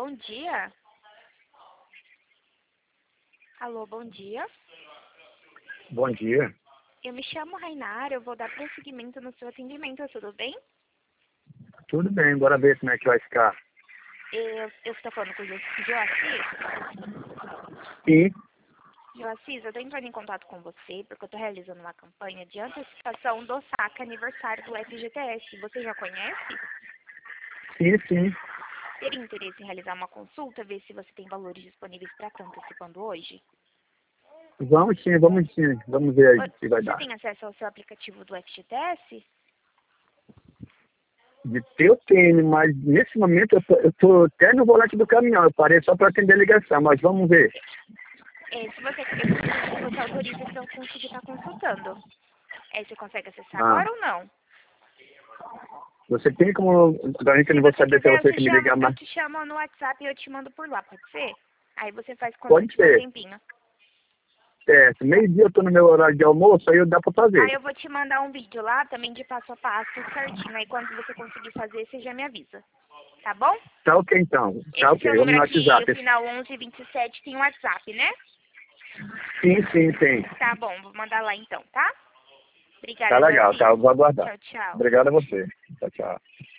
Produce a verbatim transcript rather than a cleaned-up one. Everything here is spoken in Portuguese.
bom dia. Alô, bom dia. Bom dia. Eu me chamo Rainara, eu vou dar prosseguimento no seu atendimento, tudo bem? Tudo bem, bora ver como é que vai ficar. Eu eu estou falando com o Jo- Joacis. Sim, Joacis, eu estou entrando em contato com você porque eu estou realizando uma campanha de antecipação do saque aniversário do F G T S. Você já conhece? sim, sim. Teria interesse em realizar uma consulta, ver se você tem valores disponíveis para estar antecipando hoje? Vamos sim, vamos sim. Vamos ver aí o que vai Você dar. tem acesso ao seu aplicativo do F G T S? De ter eu tenho, mas nesse momento eu tô, eu tô até no volante do caminhão. Eu parei só para atender a ligação, mas vamos ver. É, se você, eu preciso que você autorize para eu conseguir estar consultando. É, você consegue acessar Ah, agora ou não? você tem como... Agora eu Se não vou você saber se é quiser, eu você te que me chamo, ligar, eu mas te chamo no WhatsApp e eu te mando por lá, pode ser? Aí você faz quando você pode tiver um ser. tempinho. Certo. Meio-dia eu tô no meu horário de almoço, aí dá para Aí fazer. eu vou te mandar um vídeo lá também de passo a passo, tudo certinho. Aí quando você conseguir fazer, você já me avisa. Tá bom? Tá ok então. Tá Esse seu ok. Vamos número no aqui, o WhatsApp. final onze e vinte e sete, tem um WhatsApp, né? Sim, sim, tem. Tá bom, vou mandar lá então, tá? Tá Obrigada, legal, tá. Joacis. Eu vou aguardar. Tchau, tchau. Obrigado a você. Tchau, tchau.